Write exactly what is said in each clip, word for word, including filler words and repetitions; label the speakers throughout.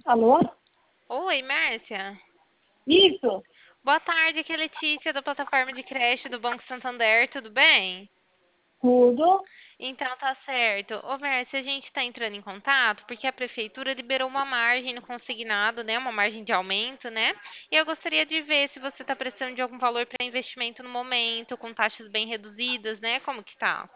Speaker 1: Alô?
Speaker 2: Oi, Mércia.
Speaker 1: Isso?
Speaker 2: Boa tarde, aqui é a Letícia da plataforma de creche do Banco Santander, tudo bem?
Speaker 1: Tudo?
Speaker 2: Então tá certo. Ô, Mércia, a gente está entrando em contato porque a prefeitura liberou uma margem no consignado, né? Uma margem de aumento, né? E eu gostaria de ver se você está precisando de algum valor para investimento no momento, com taxas bem reduzidas, né? Como que tá?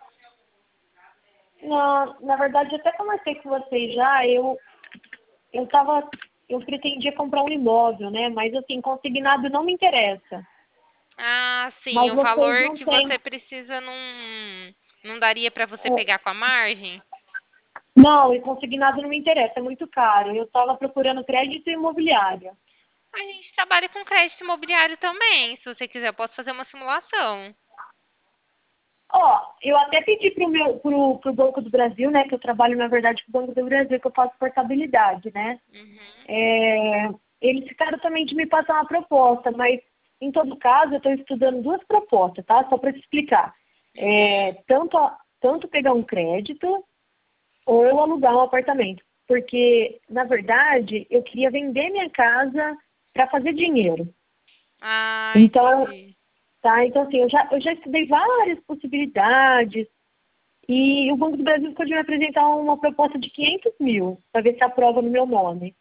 Speaker 1: Na, na verdade, até conversei com vocês já, eu, eu tava, eu pretendia comprar um imóvel, né? Mas assim, consignado não me interessa.
Speaker 2: Ah, sim,
Speaker 1: Mas
Speaker 2: o
Speaker 1: vocês
Speaker 2: valor
Speaker 1: não
Speaker 2: que
Speaker 1: têm.
Speaker 2: você precisa não, não daria para você
Speaker 1: é,
Speaker 2: pegar com a margem?
Speaker 1: não, e consignado não me interessa, é muito caro. Eu estava procurando crédito imobiliário.
Speaker 2: A gente trabalha com crédito imobiliário também. Se você quiser, eu posso fazer uma simulação.
Speaker 1: Ó, eu até pedi pro meu, pro, pro Banco do Brasil, né? Que eu trabalho, na verdade, com o Banco do Brasil, que eu faço portabilidade, né?
Speaker 2: Uhum.
Speaker 1: É, eles ficaram também de me passar uma proposta, mas em todo caso eu estou estudando duas propostas, tá? Só para te explicar. É,
Speaker 2: Uhum.
Speaker 1: tanto, a- tanto pegar um crédito ou alugar um apartamento. Porque, na verdade, eu queria vender minha casa para fazer dinheiro.
Speaker 2: Ah,
Speaker 1: Então,
Speaker 2: entendi.
Speaker 1: tá? Então, assim, eu já, eu já estudei várias possibilidades e o Banco do Brasil ficou de me apresentar uma proposta de quinhentos mil para ver se aprova no meu nome.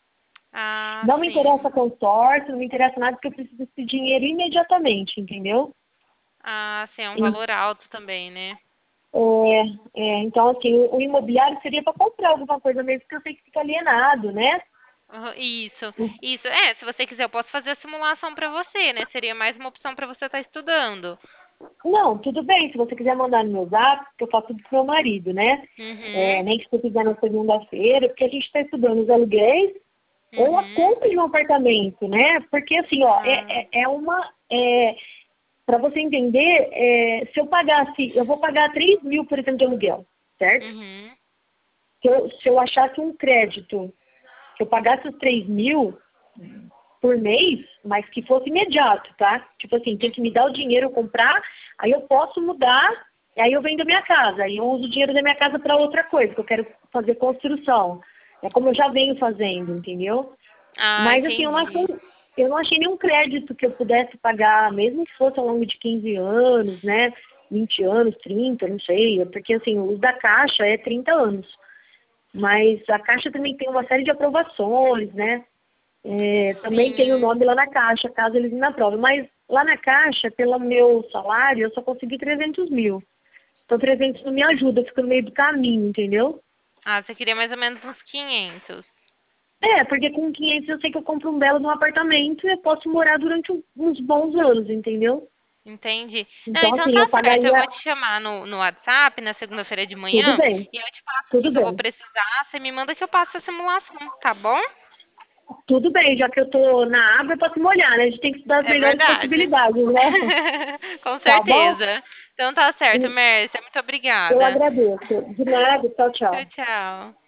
Speaker 2: Ah,
Speaker 1: Não me interessa
Speaker 2: sim.
Speaker 1: consórcio, não me interessa nada, porque eu preciso desse dinheiro imediatamente, entendeu?
Speaker 2: Ah, sim, é um
Speaker 1: E,
Speaker 2: valor alto também, né?
Speaker 1: é, é, então, assim, o, o imobiliário seria para comprar alguma coisa mesmo, porque eu sei que fica alienado, né?
Speaker 2: Uhum, isso, isso. É, se você quiser, eu posso fazer a simulação para você, né? Seria mais uma opção para você estar estudando.
Speaker 1: Não, tudo bem, se você quiser mandar no meu zap, porque eu faço tudo pro meu marido, né? É,
Speaker 2: Uhum,
Speaker 1: nem que você quiser na segunda-feira, porque a gente está estudando os aluguéis ou a
Speaker 2: uhum.
Speaker 1: compra de um apartamento, né? Porque, assim, ó,
Speaker 2: Ah,
Speaker 1: é, é, é uma... É, para você entender, é, se eu pagasse, eu vou pagar três mil, por exemplo, de aluguel, certo?
Speaker 2: uhum.
Speaker 1: Se eu, se eu achasse um crédito, se eu pagasse os três mil por mês, mas que fosse imediato, tá? Tipo assim, tem que me dar o dinheiro, eu comprar, aí eu posso mudar, e aí eu vendo a minha casa, aí eu uso o dinheiro da minha casa para outra coisa, que eu quero fazer construção. É como eu já venho fazendo, entendeu?
Speaker 2: Ah,
Speaker 1: Mas assim, eu não achei,
Speaker 2: entendi.
Speaker 1: eu não achei nenhum crédito que eu pudesse pagar, mesmo que fosse ao longo de quinze anos, né? vinte anos, trinta, não sei, porque assim, o uso da Caixa é trinta anos. Mas a Caixa também tem uma série de aprovações, né? É, também tem o
Speaker 2: Sim.
Speaker 1: nome lá na Caixa, caso eles me aprovem. Mas lá na Caixa, pelo meu salário, eu só consegui trezentos mil. Então trezentos não me ajuda, fica no meio do caminho, entendeu?
Speaker 2: Ah, você queria mais ou menos uns quinhentos.
Speaker 1: É, porque com quinhentos eu sei que eu compro um belo de um apartamento e eu posso morar durante um- uns bons anos, entendeu?
Speaker 2: Entendi. Não,
Speaker 1: Então,
Speaker 2: então
Speaker 1: assim, eu
Speaker 2: tá certo. Eu
Speaker 1: pagaria.
Speaker 2: vou te chamar no, no WhatsApp na segunda-feira de
Speaker 1: Tudo
Speaker 2: manhã
Speaker 1: bem,
Speaker 2: e eu te passo
Speaker 1: tudo
Speaker 2: tudo que eu vou
Speaker 1: bem.
Speaker 2: precisar. Você me manda que eu passo a simulação, tá bom?
Speaker 1: Tudo bem, já que eu tô na água, eu posso molhar, né? A gente tem que estudar as
Speaker 2: É
Speaker 1: melhores
Speaker 2: verdade.
Speaker 1: possibilidades, né?
Speaker 2: Com
Speaker 1: Tá bom?
Speaker 2: certeza. Então tá certo,
Speaker 1: E
Speaker 2: Mércia. Muito
Speaker 1: eu
Speaker 2: obrigada.
Speaker 1: agradeço. De nada, tchau,
Speaker 2: Tchau,
Speaker 1: tchau.
Speaker 2: tchau.